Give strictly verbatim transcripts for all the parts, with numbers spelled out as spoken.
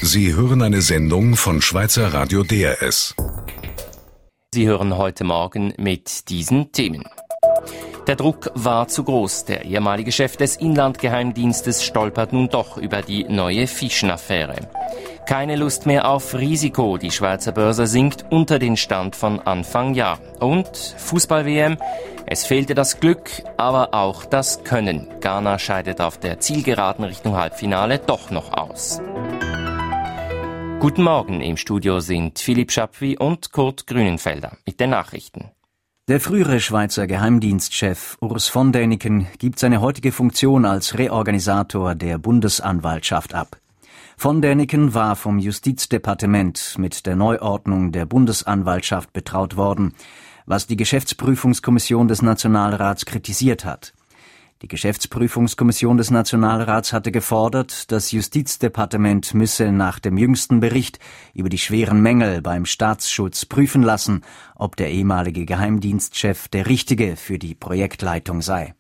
Sie hören eine Sendung von Schweizer Radio D R S. Sie hören heute Morgen mit diesen Themen. Der Druck war zu groß. Der ehemalige Chef des Inlandgeheimdienstes stolpert nun doch über die neue Fischen-Affäre. Keine Lust mehr auf Risiko. Die Schweizer Börse sinkt unter den Stand von Anfang Jahr. Und Fußball-W M. Es fehlte das Glück, aber auch das Können. Ghana scheidet auf der Zielgeraden Richtung Halbfinale doch noch aus. Guten Morgen, im Studio sind Philipp Schapwi und Kurt Grünenfelder mit den Nachrichten. Der frühere Schweizer Geheimdienstchef Urs von Däniken gibt seine heutige Funktion als Reorganisator der Bundesanwaltschaft ab. Von Däniken war vom Justizdepartement mit der Neuordnung der Bundesanwaltschaft betraut worden, was die Geschäftsprüfungskommission des Nationalrats kritisiert hat. Die Geschäftsprüfungskommission des Nationalrats hatte gefordert, das Justizdepartement müsse nach dem jüngsten Bericht über die schweren Mängel beim Staatsschutz prüfen lassen, ob der ehemalige Geheimdienstchef der Richtige für die Projektleitung sei.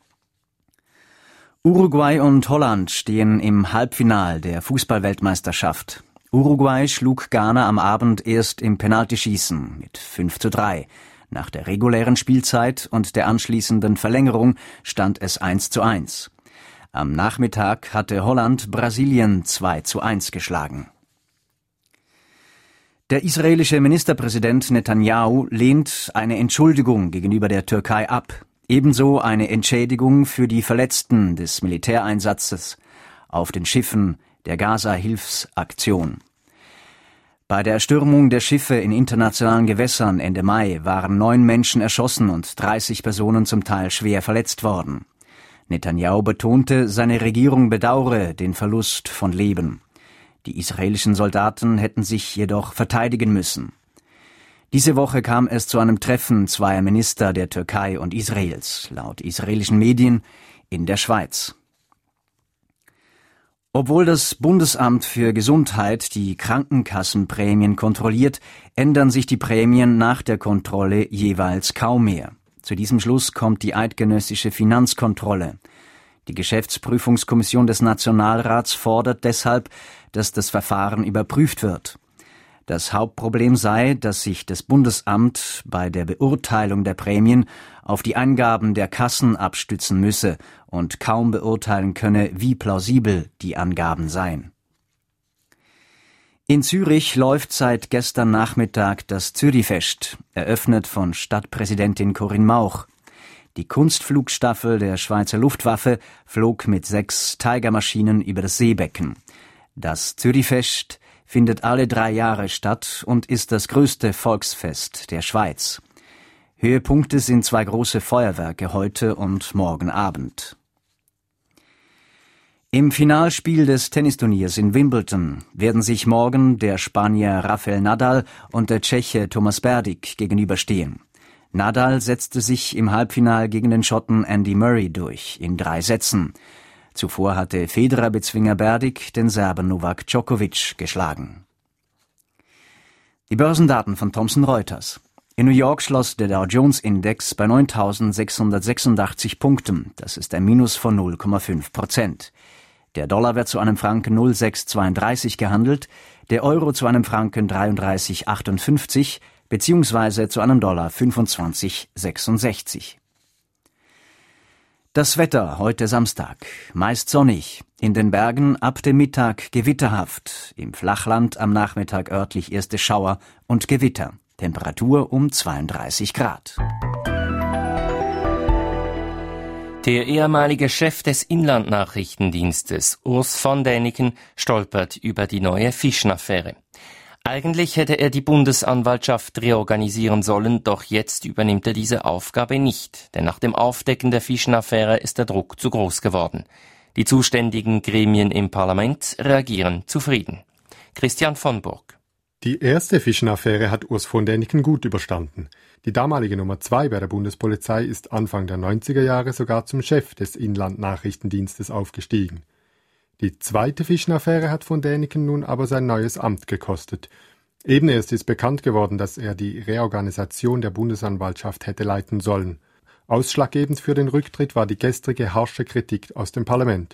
Uruguay und Holland stehen im Halbfinal der Fußballweltmeisterschaft. Uruguay schlug Ghana am Abend erst im Penaltyschießen mit fünf zu drei. Nach der regulären Spielzeit und der anschließenden Verlängerung stand es eins zu eins. Am Nachmittag hatte Holland Brasilien zwei zu eins geschlagen. Der israelische Ministerpräsident Netanyahu lehnt eine Entschuldigung gegenüber der Türkei ab, ebenso eine Entschädigung für die Verletzten des Militäreinsatzes auf den Schiffen der Gaza-Hilfsaktion. Bei der Erstürmung der Schiffe in internationalen Gewässern Ende Mai waren neun Menschen erschossen und dreißig Personen zum Teil schwer verletzt worden. Netanyahu betonte, seine Regierung bedauere den Verlust von Leben. Die israelischen Soldaten hätten sich jedoch verteidigen müssen. Diese Woche kam es zu einem Treffen zweier Minister der Türkei und Israels, laut israelischen Medien, in der Schweiz. Obwohl das Bundesamt für Gesundheit die Krankenkassenprämien kontrolliert, ändern sich die Prämien nach der Kontrolle jeweils kaum mehr. Zu diesem Schluss kommt die eidgenössische Finanzkontrolle. Die Geschäftsprüfungskommission des Nationalrats fordert deshalb, dass das Verfahren überprüft wird. Das Hauptproblem sei, dass sich das Bundesamt bei der Beurteilung der Prämien auf die Angaben der Kassen abstützen müsse und kaum beurteilen könne, wie plausibel die Angaben seien. In Zürich läuft seit gestern Nachmittag das Zürichfest, eröffnet von Stadtpräsidentin Corinne Mauch. Die Kunstflugstaffel der Schweizer Luftwaffe flog mit sechs Tiger-Maschinen über das Seebecken. Das Zürichfest findet alle drei Jahre statt und ist das größte Volksfest der Schweiz. Höhepunkte sind zwei große Feuerwerke heute und morgen Abend. Im Finalspiel des Tennisturniers in Wimbledon werden sich morgen der Spanier Rafael Nadal und der Tscheche Thomas Berdych gegenüberstehen. Nadal setzte sich im Halbfinale gegen den Schotten Andy Murray durch, in drei Sätzen. Zuvor hatte Federer-Bezwinger Berdych den Serben Novak Djokovic geschlagen. Die Börsendaten von Thomson Reuters. In New York schloss der Dow Jones Index bei neuntausendsechshundertsechsundachtzig Punkten. Das ist ein Minus von null Komma fünf Prozent. Der Dollar wird zu einem Franken null Komma sechshundertzweiunddreißig gehandelt, der Euro zu einem Franken dreiunddreißig Komma achtundfünfzig beziehungsweise zu einem Dollar fünfundzwanzig Komma sechsundsechzig. Das Wetter heute Samstag. Meist sonnig. In den Bergen ab dem Mittag gewitterhaft. Im Flachland am Nachmittag örtlich erste Schauer und Gewitter. Temperatur um zweiunddreißig Grad. Der ehemalige Chef des Inlandnachrichtendienstes, Urs von Däniken, stolpert über die neue Fischen-Affäre. Eigentlich hätte er die Bundesanwaltschaft reorganisieren sollen, doch jetzt übernimmt er diese Aufgabe nicht, denn nach dem Aufdecken der Fischen-Affäre ist der Druck zu groß geworden. Die zuständigen Gremien im Parlament reagieren zufrieden. Christian von Burg. Die erste Fischen-Affäre hat Urs von Däniken gut überstanden. Die damalige Nummer zwei bei der Bundespolizei ist Anfang der neunziger Jahre sogar zum Chef des Inlandnachrichtendienstes aufgestiegen. Die zweite Fischen-Affäre hat von Däniken nun aber sein neues Amt gekostet. Eben erst ist bekannt geworden, dass er die Reorganisation der Bundesanwaltschaft hätte leiten sollen. Ausschlaggebend für den Rücktritt war die gestrige harsche Kritik aus dem Parlament.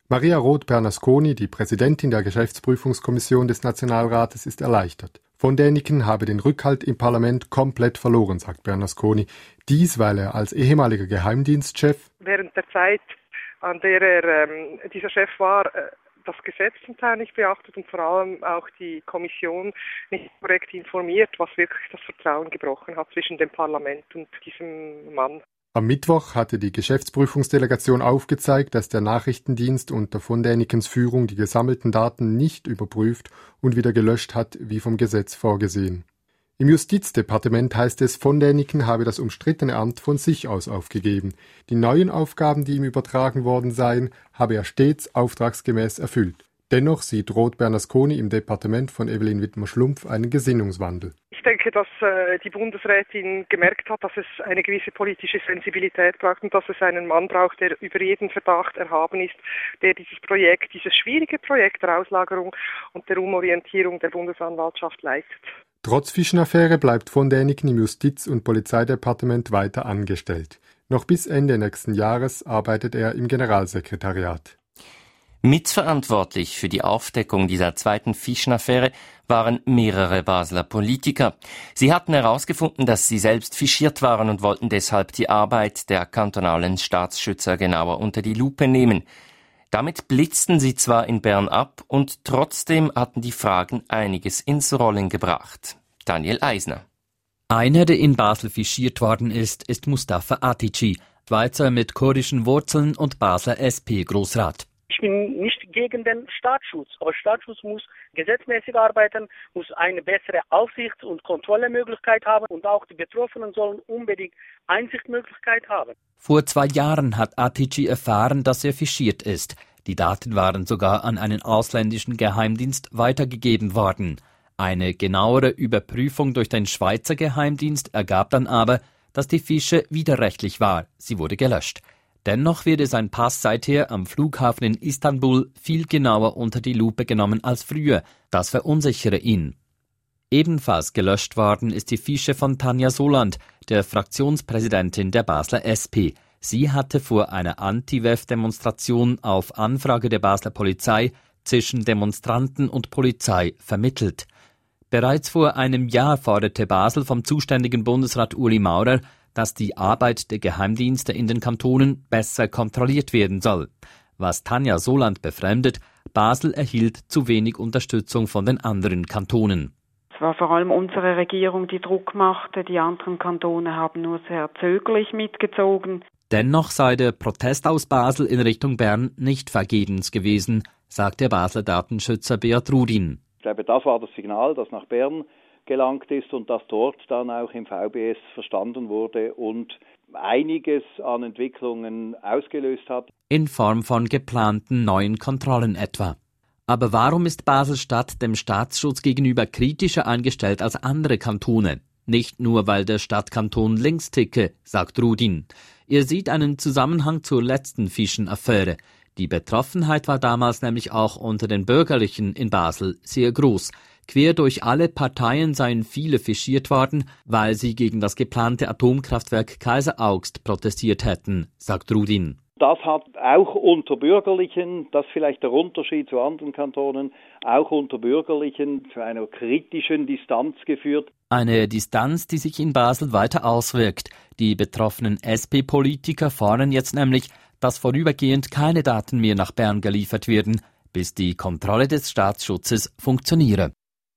Maria Roth-Bernasconi, die Präsidentin der Geschäftsprüfungskommission des Nationalrates, ist erleichtert. Von Däniken habe den Rückhalt im Parlament komplett verloren, sagt Bernasconi. Dies, weil er als ehemaliger Geheimdienstchef während der Zeit, an der er ähm, dieser Chef war, äh, das Gesetz zum Teil nicht beachtet und vor allem auch die Kommission nicht korrekt informiert, was wirklich das Vertrauen gebrochen hat zwischen dem Parlament und diesem Mann. Am Mittwoch hatte die Geschäftsprüfungsdelegation aufgezeigt, dass der Nachrichtendienst unter von Dänikens Führung die gesammelten Daten nicht überprüft und wieder gelöscht hat, wie vom Gesetz vorgesehen. Im Justizdepartement heißt es, von Däniken habe das umstrittene Amt von sich aus aufgegeben. Die neuen Aufgaben, die ihm übertragen worden seien, habe er stets auftragsgemäß erfüllt. Dennoch sieht Roth-Bernasconi im Departement von Evelyn Wittmer-Schlumpf einen Gesinnungswandel. Ich denke, dass äh, die Bundesrätin gemerkt hat, dass es eine gewisse politische Sensibilität braucht und dass es einen Mann braucht, der über jeden Verdacht erhaben ist, der dieses Projekt, dieses schwierige Projekt der Auslagerung und der Umorientierung der Bundesanwaltschaft leitet. Trotz Fischen-Affäre bleibt von Däniken im Justiz- und Polizeidepartement weiter angestellt. Noch bis Ende nächsten Jahres arbeitet er im Generalsekretariat. Mitverantwortlich für die Aufdeckung dieser zweiten Fischen-Affäre waren mehrere Basler Politiker. Sie hatten herausgefunden, dass sie selbst fischiert waren und wollten deshalb die Arbeit der kantonalen Staatsschützer genauer unter die Lupe nehmen. Damit blitzten sie zwar in Bern ab und trotzdem hatten die Fragen einiges ins Rollen gebracht. Daniel Eisner. Einer, der in Basel fischiert worden ist, ist Mustafa Atici, Schweizer mit kurdischen Wurzeln und Basler S P-Großrat. Ich bin nicht gegen den Staatsschutz, aber Staatsschutz muss gesetzmäßig arbeiten, muss eine bessere Aufsichts- und Kontrollemöglichkeit haben und auch die Betroffenen sollen unbedingt Einsichtmöglichkeit haben. Vor zwei Jahren hat Atici erfahren, dass er fischiert ist. Die Daten waren sogar an einen ausländischen Geheimdienst weitergegeben worden. Eine genauere Überprüfung durch den Schweizer Geheimdienst ergab dann aber, dass die Fische widerrechtlich war. Sie wurde gelöscht. Dennoch werde sein Pass seither am Flughafen in Istanbul viel genauer unter die Lupe genommen als früher. Das verunsichere ihn. Ebenfalls gelöscht worden ist die Fische von Tanja Soland, der Fraktionspräsidentin der Basler S P. Sie hatte vor einer Anti-W E F-Demonstration auf Anfrage der Basler Polizei zwischen Demonstranten und Polizei vermittelt. Bereits vor einem Jahr forderte Basel vom zuständigen Bundesrat Ueli Maurer, dass die Arbeit der Geheimdienste in den Kantonen besser kontrolliert werden soll. Was Tanja Soland befremdet, Basel erhielt zu wenig Unterstützung von den anderen Kantonen. Es war vor allem unsere Regierung, die Druck machte. Die anderen Kantone haben nur sehr zögerlich mitgezogen. Dennoch sei der Protest aus Basel in Richtung Bern nicht vergebens gewesen, sagt der Basler Datenschützer Beat Rudin. Ich glaube, das war das Signal, das nach Bern gelangt ist und das dort dann auch im V B S verstanden wurde und einiges an Entwicklungen ausgelöst hat. In Form von geplanten neuen Kontrollen etwa. Aber warum ist Basel-Stadt dem Staatsschutz gegenüber kritischer eingestellt als andere Kantone? Nicht nur, weil der Stadtkanton links ticke, sagt Rudin. Er sieht einen Zusammenhang zur letzten Fischen-Affäre. Die Betroffenheit war damals nämlich auch unter den Bürgerlichen in Basel sehr groß. Quer durch alle Parteien seien viele fischiert worden, weil sie gegen das geplante Atomkraftwerk Kaiseraugst protestiert hätten, sagt Rudin. Das hat auch unter Bürgerlichen, das ist vielleicht der Unterschied zu anderen Kantonen, auch unter Bürgerlichen zu einer kritischen Distanz geführt. Eine Distanz, die sich in Basel weiter auswirkt. Die betroffenen S P-Politiker fordern jetzt nämlich, dass vorübergehend keine Daten mehr nach Bern geliefert werden, bis die Kontrolle des Staatsschutzes funktioniere.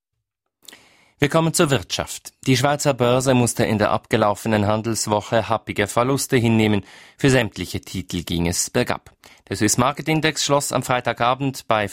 Wir kommen zur Wirtschaft. Die Schweizer Börse musste in der abgelaufenen Handelswoche happige Verluste hinnehmen. Für sämtliche Titel ging es bergab. Der Swiss Market Index schloss am Freitagabend bei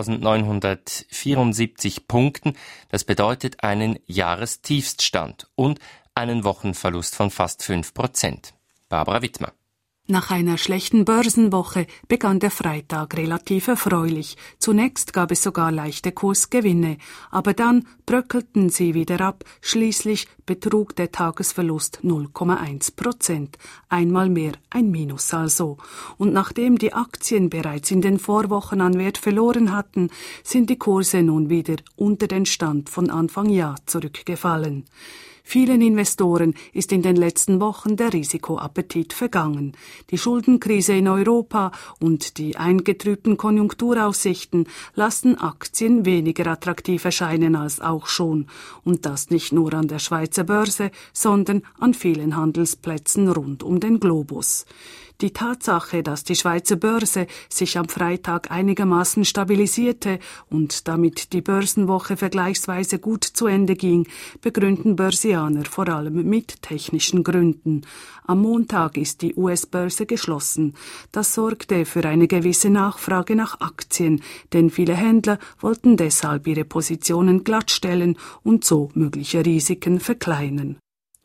fünftausendneunhundertvierundsiebzig Punkten. Das bedeutet einen Jahrestiefststand und einen Wochenverlust von fast fünf Prozent. Barbara Wittmer. Nach einer schlechten Börsenwoche begann der Freitag relativ erfreulich. Zunächst gab es sogar leichte Kursgewinne, aber dann bröckelten sie wieder ab. Schließlich betrug der Tagesverlust null Komma eins Prozent. Einmal mehr ein Minus also. Und nachdem die Aktien bereits in den Vorwochen an Wert verloren hatten, sind die Kurse nun wieder unter den Stand von Anfang Jahr zurückgefallen. Vielen Investoren ist in den letzten Wochen der Risikoappetit vergangen. Die Schuldenkrise in Europa und die eingetrübten Konjunkturaussichten lassen Aktien weniger attraktiv erscheinen als auch schon. Und das nicht nur an der Schweizer Börse, sondern an vielen Handelsplätzen rund um den Globus. Die Tatsache, dass die Schweizer Börse sich am Freitag einigermaßen stabilisierte und damit die Börsenwoche vergleichsweise gut zu Ende ging, begründen Börsianer vor allem mit technischen Gründen. Am Montag ist die U S-Börse geschlossen. Das sorgte für eine gewisse Nachfrage nach Aktien, denn viele Händler wollten deshalb ihre Positionen glattstellen und so mögliche Risiken verkleinern.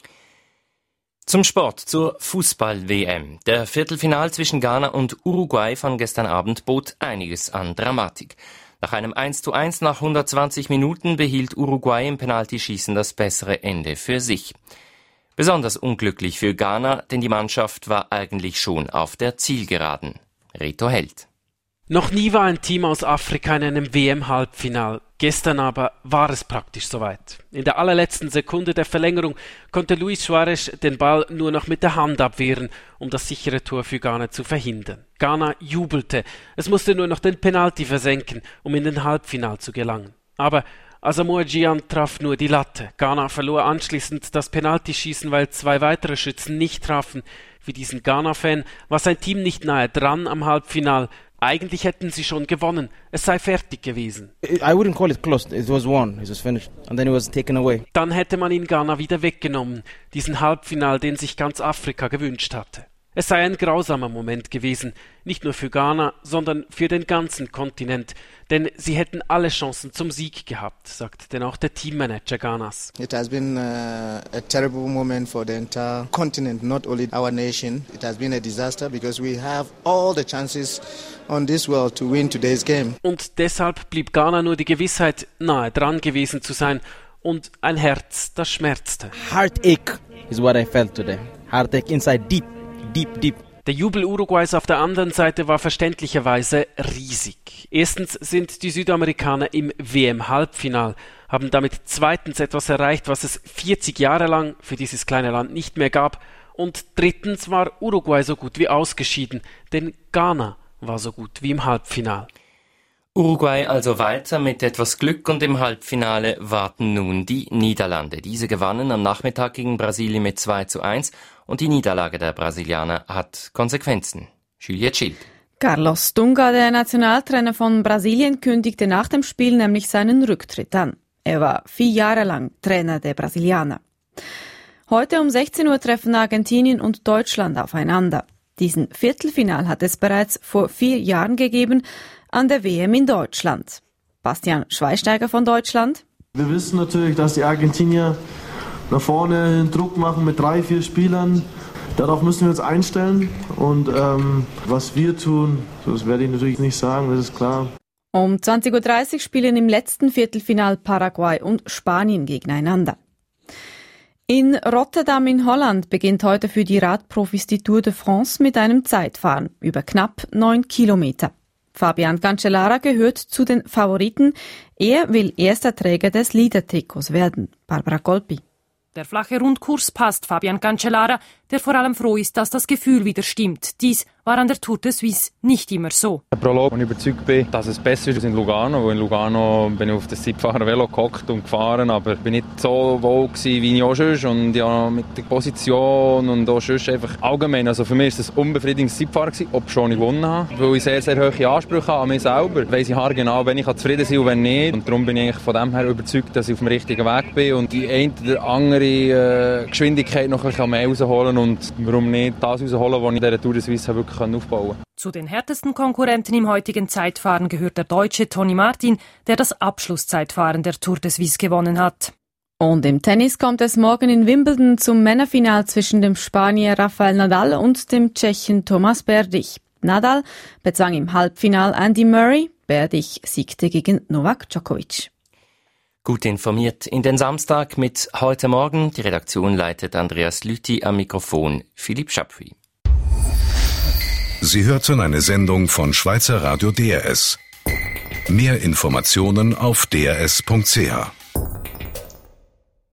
Zum Sport, zur Fußball-W M. Der Viertelfinal zwischen Ghana und Uruguay von gestern Abend bot einiges an Dramatik. Nach einem eins zu eins nach hundertzwanzig Minuten behielt Uruguay im Penaltyschießen das bessere Ende für sich. Besonders unglücklich für Ghana, denn die Mannschaft war eigentlich schon auf der Zielgeraden. Reto Held. Noch nie war ein Team aus Afrika in einem W M-Halbfinal. Gestern aber war es praktisch soweit. In der allerletzten Sekunde der Verlängerung konnte Luis Suarez den Ball nur noch mit der Hand abwehren, um das sichere Tor für Ghana zu verhindern. Ghana jubelte. Es musste nur noch den Penalty versenken, um in den Halbfinal zu gelangen. Aber Asamoah Gyan traf nur die Latte. Ghana verlor anschließend das Penaltyschießen, weil zwei weitere Schützen nicht trafen. Für diesen Ghana-Fan war sein Team nicht nahe dran am Halbfinal. Eigentlich hätten sie schon gewonnen. Es sei fertig gewesen. I wouldn't call it close. It was won. It was finished. And then it was taken away. Dann hätte man ihn Ghana wieder weggenommen. Diesen Halbfinal, den sich ganz Afrika gewünscht hatte. Es sei ein grausamer Moment gewesen, nicht nur für Ghana, sondern für den ganzen Kontinent, denn sie hätten alle Chancen zum Sieg gehabt, sagt denn auch der Teammanager Ghanas. It has been uh, a terrible moment for the entire continent, not only our nation. It has been a disaster because we have all the chances on this world to win today's game. Und deshalb blieb Ghana nur die Gewissheit, nahe dran gewesen zu sein und ein Herz, das schmerzte. Heartache is what I felt today. Heartache inside deep. Deep, deep. Der Jubel Uruguays auf der anderen Seite war verständlicherweise riesig. Erstens sind die Südamerikaner im W M-Halbfinal, haben damit zweitens etwas erreicht, was es vierzig Jahre lang für dieses kleine Land nicht mehr gab. Und drittens war Uruguay so gut wie ausgeschieden, denn Ghana war so gut wie im Halbfinal. Uruguay also weiter mit etwas Glück und im Halbfinale warten nun die Niederlande. Diese gewannen am Nachmittag gegen Brasilien mit zwei zu eins und die Niederlage der Brasilianer hat Konsequenzen. Juliette Schild. Carlos Dunga, der Nationaltrainer von Brasilien, kündigte nach dem Spiel nämlich seinen Rücktritt an. Er war vier Jahre lang Trainer der Brasilianer. Heute um sechzehn Uhr treffen Argentinien und Deutschland aufeinander. Diesen Viertelfinal hat es bereits vor vier Jahren gegeben, an der W M in Deutschland. Bastian Schweinsteiger von Deutschland. Wir wissen natürlich, dass die Argentinier nach vorne Druck machen mit drei, vier Spielern. Darauf müssen wir uns einstellen. Und ähm, was wir tun, das werde ich natürlich nicht sagen, das ist klar. Um zwanzig Uhr dreißig spielen im letzten Viertelfinal Paraguay und Spanien gegeneinander. In Rotterdam in Holland beginnt heute für die Radprofis die Tour de France mit einem Zeitfahren über knapp neun Kilometer. Fabian Cancellara gehört zu den Favoriten. Er will erster Träger des Leader-Trikots werden. Barbara Colpi. Der flache Rundkurs passt Fabian Cancellara, der vor allem froh ist, dass das Gefühl wieder stimmt. Dies war an der Tour de Suisse nicht immer so. Der Prolog, wo ich überzeugt bin, dass es besser ist als in Lugano. Weil in Lugano bin ich auf das Zeitfahren-Velo gehockt und gefahren, aber ich bin nicht so wohl gewesen, wie ich auch schon. Und ja, mit der Position und auch schon einfach allgemein. Also für mich war es ein unbefriedigendes Zeitfahren gewesen, ob schon ich gewonnen habe. Weil ich sehr, sehr hohe Ansprüche habe an mich selber. Weiss ich haargenau, wenn ich zufrieden sein und wenn nicht. Und darum bin ich eigentlich von dem her überzeugt, dass ich auf dem richtigen Weg bin und die eine oder andere äh, Geschwindigkeit noch ein bisschen mehr rausholen und warum nicht das rausholen, was ich in dieser Tour de Suisse wirklich aufbauen kann. Zu den härtesten Konkurrenten im heutigen Zeitfahren gehört der Deutsche Toni Martin, der das Abschlusszeitfahren der Tour de Suisse gewonnen hat. Und im Tennis kommt es morgen in Wimbledon zum Männerfinal zwischen dem Spanier Rafael Nadal und dem Tschechen Thomas Berdych. Nadal bezwang im Halbfinal Andy Murray, Berdych siegte gegen Novak Djokovic. Gut informiert in den Samstag mit Heute Morgen. Die Redaktion leitet Andreas Lüthi, am Mikrofon Philipp Schapfui. Sie hörten eine Sendung von Schweizer Radio D R S. Mehr Informationen auf d r s punkt c h.